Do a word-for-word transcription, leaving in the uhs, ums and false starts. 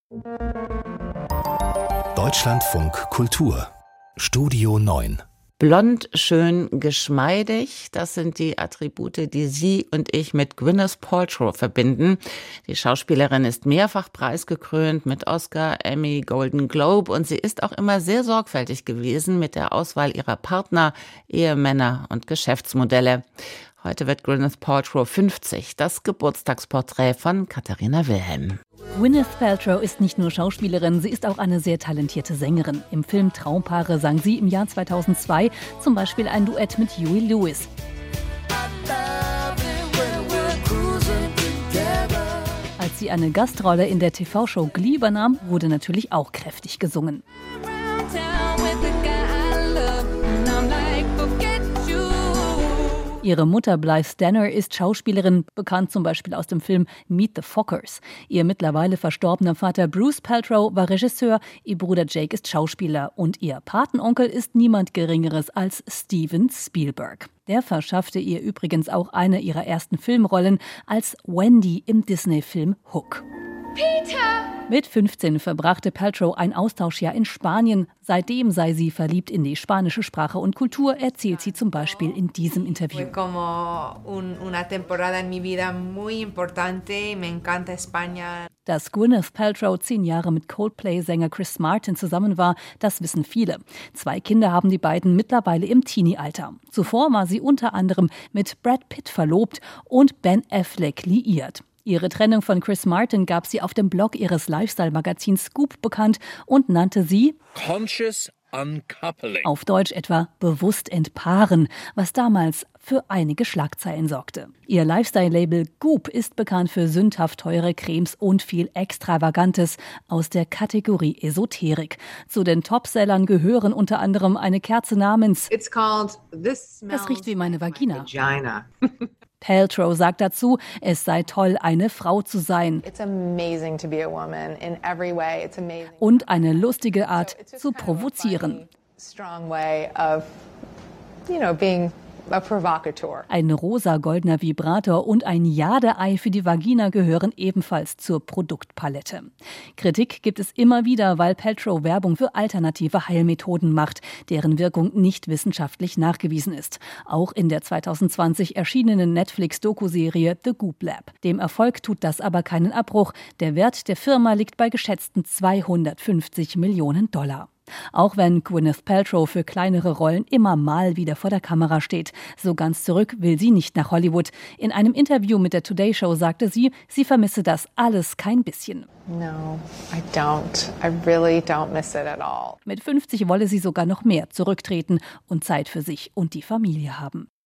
Deutschlandfunk Kultur Studio neun. Blond, schön, geschmeidig, das sind die Attribute, die Sie und ich mit Gwyneth Paltrow verbinden. Die Schauspielerin ist mehrfach preisgekrönt mit Oscar, Emmy, Golden Globe und sie ist auch immer sehr sorgfältig gewesen mit der Auswahl ihrer Partner, Ehemänner und Geschäftsmodelle. Heute wird Gwyneth Paltrow fünfzig, das Geburtstagsporträt von Katharina Wilhelm. Gwyneth Paltrow ist nicht nur Schauspielerin, sie ist auch eine sehr talentierte Sängerin. Im Film Traumpaare sang sie im Jahr zweitausendzwei zum Beispiel ein Duett mit Huey Lewis. Als sie eine Gastrolle in der T V-Show Glee übernahm, wurde natürlich auch kräftig gesungen. Ihre Mutter Blythe Danner ist Schauspielerin, bekannt zum Beispiel aus dem Film Meet the Fockers. Ihr mittlerweile verstorbener Vater Bruce Paltrow war Regisseur, ihr Bruder Jake ist Schauspieler und ihr Patenonkel ist niemand Geringeres als Steven Spielberg. Der verschaffte ihr übrigens auch eine ihrer ersten Filmrollen als Wendy im Disney-Film Hook. Peter! Mit fünfzehn verbrachte Paltrow ein Austauschjahr in Spanien. Seitdem sei sie verliebt in die spanische Sprache und Kultur, erzählt sie zum Beispiel in diesem Interview. Dass Gwyneth Paltrow zehn Jahre mit Coldplay-Sänger Chris Martin zusammen war, das wissen viele. Zwei Kinder haben die beiden mittlerweile im Teenie-Alter. Zuvor war sie unter anderem mit Brad Pitt verlobt und Ben Affleck liiert. Ihre Trennung von Chris Martin gab sie auf dem Blog ihres Lifestyle-Magazins Scoop bekannt und nannte sie Conscious Uncoupling. Auf Deutsch etwa bewusst entpaaren, was damals für einige Schlagzeilen sorgte. Ihr Lifestyle-Label Goop ist bekannt für sündhaft teure Cremes und viel Extravagantes aus der Kategorie Esoterik. Zu den Topsellern gehören unter anderem eine Kerze namens It's called This Smells Das riecht wie meine Vagina. Vagina. Paltrow sagt dazu, es sei toll, eine Frau zu sein. It's amazing to be a woman in every way. It's amazing. Und eine lustige Art so zu provozieren. Strong way of, you know, being a provocateur. Ein rosa-goldener Vibrator und ein Jadeei für die Vagina gehören ebenfalls zur Produktpalette. Kritik gibt es immer wieder, weil Paltrow Werbung für alternative Heilmethoden macht, deren Wirkung nicht wissenschaftlich nachgewiesen ist. Auch in der zweitausendzwanzig erschienenen Netflix-Doku-Serie The Goop Lab. Dem Erfolg tut das aber keinen Abbruch. Der Wert der Firma liegt bei geschätzten zweihundertfünfzig Millionen Dollar. Auch wenn Gwyneth Paltrow für kleinere Rollen immer mal wieder vor der Kamera steht. So ganz zurück will sie nicht nach Hollywood. In einem Interview mit der Today Show sagte sie, sie vermisse das alles kein bisschen. No, I don't. I really don't miss it at all. Mit fünfzig wolle sie sogar noch mehr zurücktreten und Zeit für sich und die Familie haben.